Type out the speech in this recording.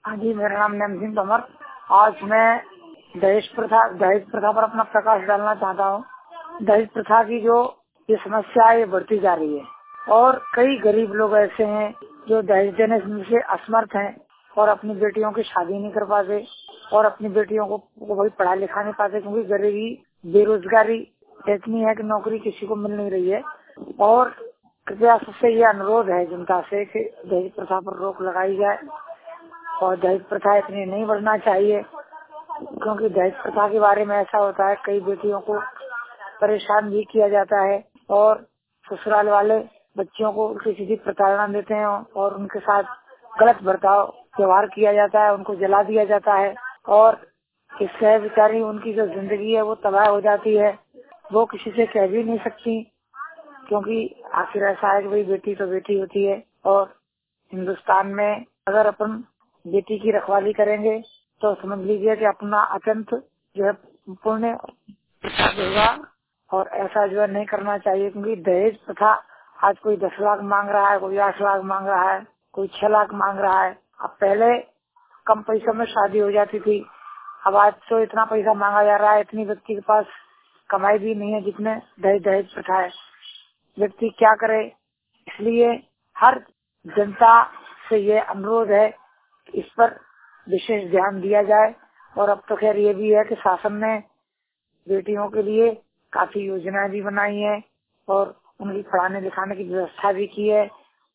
हाँ जी, मेरा नाम नैम सिंह तोमर। आज मैं दहेज प्रथा पर अपना प्रकाश डालना चाहता हूँ। दहेज प्रथा की जो ये समस्या है ये बढ़ती जा रही है और कई गरीब लोग ऐसे हैं जो दहेज देने से असमर्थ हैं और अपनी बेटियों की शादी नहीं कर पाते और अपनी बेटियों को भाई पढ़ा लिखा नहीं पाते, क्योंकि गरीबी बेरोजगारी इतनी है कि नौकरी किसी को मिल नहीं रही है। और कृपया सबसे ये अनुरोध है जनता से कि दहेज प्रथा पर रोक लगाई जाए और दहेज प्रथा इतनी नहीं बढ़ना चाहिए, क्योंकि दहेज प्रथा के बारे में ऐसा होता है कई बेटियों को परेशान भी किया जाता है और ससुराल वाले बच्चियों को उल्टी सीधी प्रताड़ना देते हैं और उनके साथ गलत बर्ताव व्यवहार किया जाता है, उनको जला दिया जाता है और इससे बेचारी उनकी जो जिंदगी है वो तबाह हो जाती है। वो किसी से कह भी नहीं सकती, क्योंकि आखिर ऐसा है कि भाई बेटी तो बेटी होती है और हिंदुस्तान में अगर अपन बेटी की रखवाली करेंगे तो समझ लीजिए कि अपना अत्यंत जो है पुण्य होगा। और ऐसा जो है नहीं करना चाहिए, क्योंकि दहेज प्रथा आज कोई 10 लाख मांग रहा है, कोई 8 लाख मांग रहा है, कोई 6 लाख मांग रहा है। अब पहले कम पैसों में शादी हो जाती थी, अब आज तो इतना पैसा मांगा जा रहा है, इतनी व्यक्ति के पास कमाई भी नहीं है जितने दहेज प्रथा है। व्यक्ति क्या करे, इसलिए हर जनता से ये अनुरोध है कि इस पर विशेष ध्यान दिया जाए। और अब तो खैर ये भी है कि शासन ने बेटियों के लिए काफी योजनाएं भी बनाई है और उनकी पढ़ाने लिखाने की व्यवस्था भी की है।